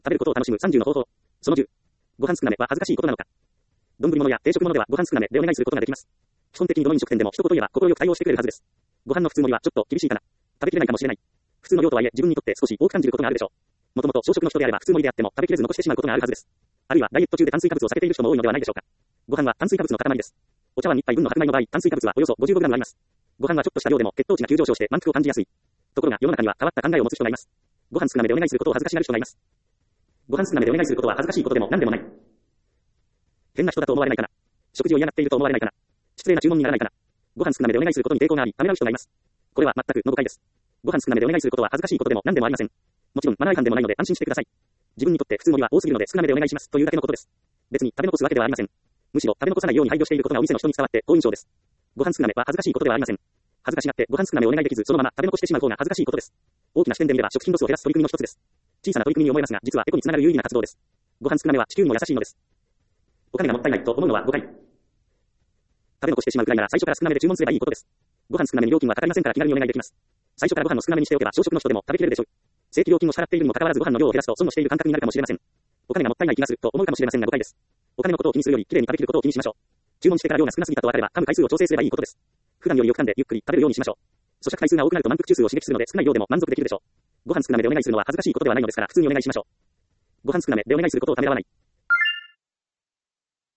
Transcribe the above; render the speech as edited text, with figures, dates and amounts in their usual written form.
食べることを楽しむ30の方法。その10。ご飯少なめは恥ずかしいことなのか。丼物や定食物ではご飯少なめでお願いすることができます。基本的にどの飲食店でも一言言えば心よく対応してくれるはずです。ご飯の普通盛りはちょっと厳しいかな。食べきれないかもしれない。普通の量とはいえ自分にとって少し多く感じることがあるでしょう。もともと小食の人であれば普通盛りであっても食べきれず残してしまうことがあるはずです。あるいはダイエット中で炭水化物を避けている人も多いのではないでしょうか。ご飯は炭水化物の塊です。お茶碗1杯分の白米の場合、炭水化物はおよそ 55g あります。ご飯はちょっとした量でも血糖値が急上昇して満腹を感じやすい。ところが世の中には変わった考えを持つ人がいます。ご飯少なめでお願いすることを恥ずかしがる人がいます。ご飯少なめでお願いすることは恥ずかしいことでも何でもない。変な人だと思われないかな。食事を嫌がっていると思われないかな。失礼な注文にならないかな。ご飯少なめでお願いすることに抵抗があり、ためらう人がいます。これは全くの誤解です。ご飯少なめでお願いすることは恥ずかしいことでも何でもありません。もちろんマナー違反でもないので安心してください。自分にとって普通盛りは多すぎるので少なめでお願いしますというだけのことです。別に食べ残すわけではありません。むしろ食べ残さないように配慮していることがお店の人に伝わって好印象です。ご飯少なめは恥ずかしいことではありません。恥ずかしがってご飯少なめお願いできずそのまま食べ残してしまう方が恥ずかしいことです。大きな視点で見れば食品ロスを減らす取り組みの一つです。小さな取り組みに思えますが実はエコにつながる有意義な活動です。ご飯少なめは地球にも優しいのです。お金がもったいないと思うのは誤解。食べ残してしまうくらいなら最初から少なめで注文すればいいことです。ご飯少なめに料金はかかりませんから気軽にお願いできます。最初からご飯の少なめにしておけば小食の人でも食べきれるでしょう。正規料金を支払っているにもかかわらずご飯の量を減らすと損をしている感覚になるかもしれません。お金がもったいない気がすると思うかもしれませんが誤解です。お金のことを気にするよりきれいに食べきることを気にしましょう。注文してから量が少なすぎたと分かれば噛む回数を調整すればいいことです。普段よりよく噛んでゆっくり食べるようにしましょう。咀嚼回数が多くなると満腹中枢を刺激するので少ない量でも満足できるでしょう。ご飯少なめでお願いするのは恥ずかしいことではないのですから普通にお願いしましょう。ご飯少なめでお願いすることをためらわない。